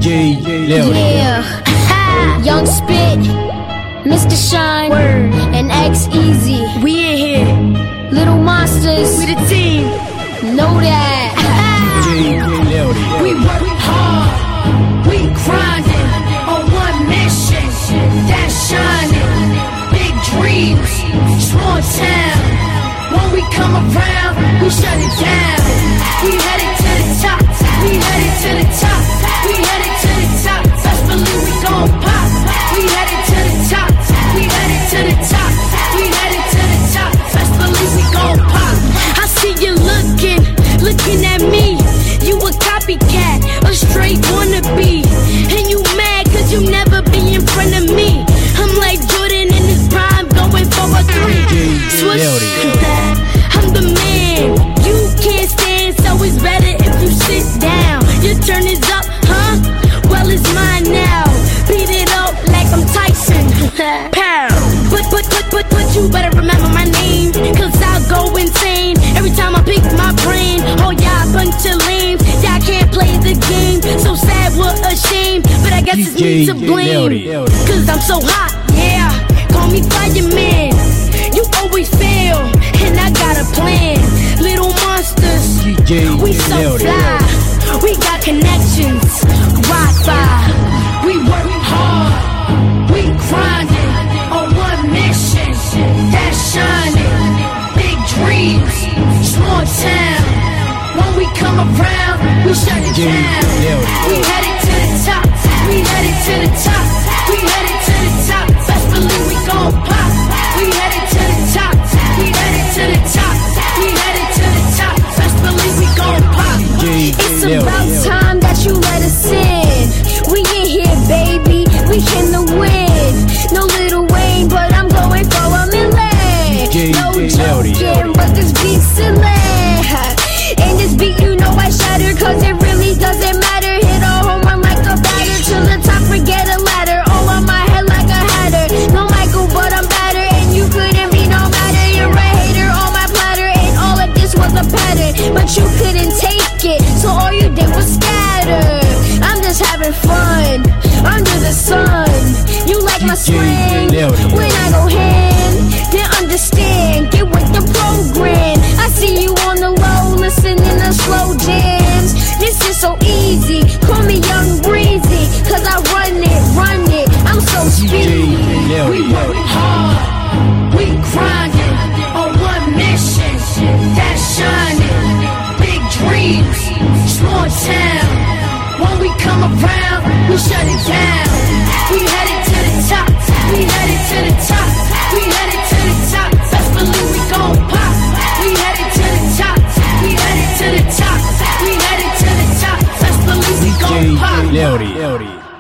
DJ Leody. Yeah, Young Spit, Mr. Shine, Word. and X Easy. We in here, Little Monsters, we the team. know that. DJ Leody. We work hard, we grinding on one mission, that's shining. Big dreams, small town. When we come around, we shut it down. We headed to the top, we headed to the top, we headed to the top. Best believe we gon' pop. We headed to the top, we headed to the top, we headed to the top. Best believe we gon' pop. I see you looking at me. You a copycat, a straight wannabe. And you mad cause you never be in front of me. I'm like Jordan in his prime, going for a three. Switch, I'm the man. You can't stand, so it's better if you sit down. Your turn is up, huh? Well, it's mine now. Beat it up like I'm Tyson. Pow. But you better remember my name, cause I'll go insane every time I pick my brain. Oh, y'all bunch of lames, y'all can't play the game. So sad, what a shame, but I guess it's me to blame. Cause I'm so hot, yeah, call me fireman. You always fail, and I got a plan. Little monsters, we so fly. We got connections, Wi-Fi. We work hard, we grinding on one mission, that's shining. Big dreams, small town. When we come around, we shut it down. We headed to the top, we headed to the top, we headed to the top. Best believe we gon' pop. We headed to the top, we headed to the top, we headed to the top. Best believe we gon' pop. It's about time that you let us in. We in here, baby, we in the win. No Lil Wayne, but I'm going for a million. No joking, but this beat's silly. And this beat, you know I shatter, cause it really doesn't matter. Hit a home run like a batter, to the top, forget a ladder. All on my head like a hatter. No Michael, but I'm better, and you couldn't be no matter. You're a hater on my platter, and all of this was a pattern, but you couldn't take it, so all you did was scatter. I'm just having fun, under the sun. You like my swing, when I go hand, then understand, get with the program. I see you on the low, listening to slow jams. This is so easy, call me Young Breezy, cause I run it, I'm so speedy. We work hard, we grinding on one mission, that's shining. Big dreams, small town. When we come around, we shut it down. We headed to the top, we headed to the top, we headed to the top. Best believe we gon' pop. We headed to the top, we headed to the top, we headed to the top. Best believe we gon' pop. Leody.